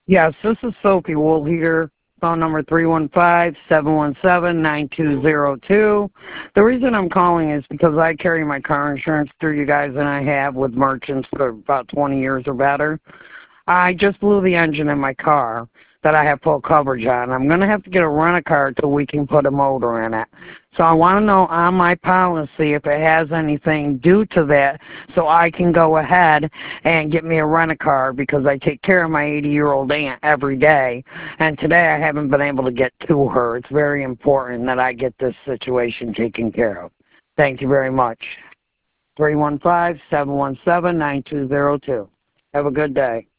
Yes, this is Sophie Woolheater, phone number 315-717-9202. The reason I'm calling is because I carry my car insurance through you guys, and I have with merchants for about 20 years or better. I just blew the engine in my car that I have full coverage on. I'm going to have to get a rent-a-car till we can put a motor in it. So I want to know on my policy if it has anything due to that so I can go ahead and get me a rent-a-car because I take care of my 80-year-old aunt every day. And today I haven't been able to get to her. It's very important that I get this situation taken care of. Thank you very much. 315-717-9202. Have a good day.